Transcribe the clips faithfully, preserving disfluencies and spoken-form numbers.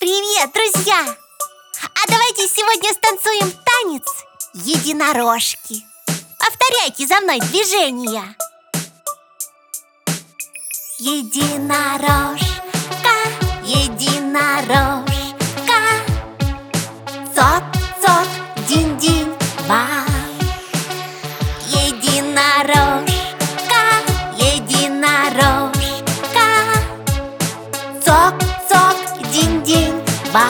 Привет, друзья! А давайте сегодня станцуем танец единорожки. Повторяйте за мной движения. Единорожка, единорожка, цок-цок, динь-динь-ба. Единорожка, единорожка, цок-цок, динь-динь-ба.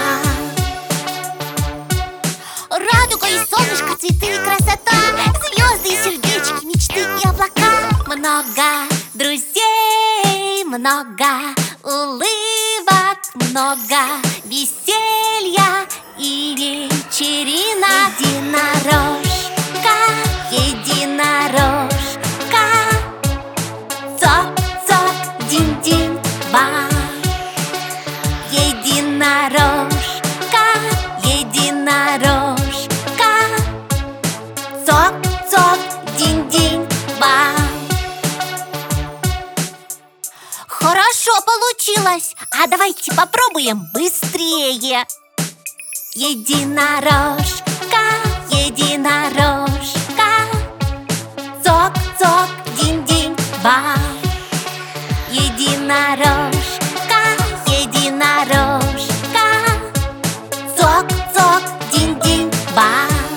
Радуга и солнышко, цветы и красота, звезды и сердечки, мечты и облака. Много друзей, много улыбок, много веселья и вечеринок. Единорожка, единорожка, цок-цок, динь-динь-ба. Единорожка, единорожка, цок-цок, динь-динь-ба. Хорошо получилось, а давайте попробуем быстрее. Единорожка, единорожка, цок-цок, динь-динь-ба. Единорожка, единорожка, цок-цок, динь-динь-ба.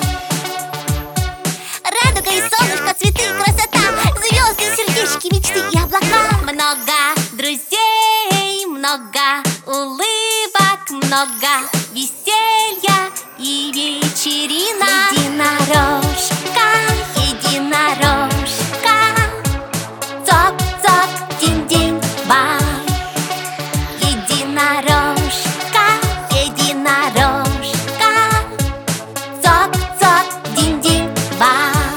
Радуга и солнышко, цветы и красота, звезды, сердечки, мечты и облака. Много друзей, много улыбок, много веселья и вечеринок. Единорожка, единорожка, цок-цок, динь-динь-ба. Единорожка, единорожка, цок-цок, динь-динь-ба.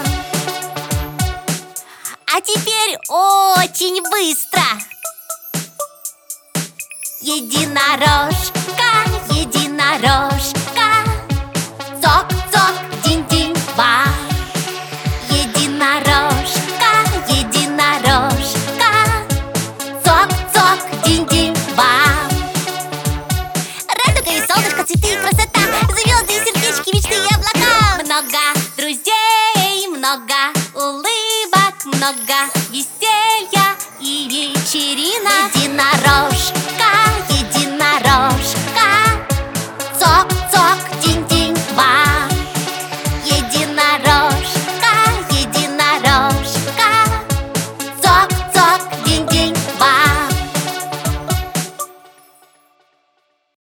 А теперь очень быстро. Единорожка, единорожка, цок-цок, динь-динь-ба. Единорожка, единорожка, цок-цок, динь-динь-ба. Радуга и солнышко, цветы и красота, звезды и сердечки, мечты и облака. Много друзей, много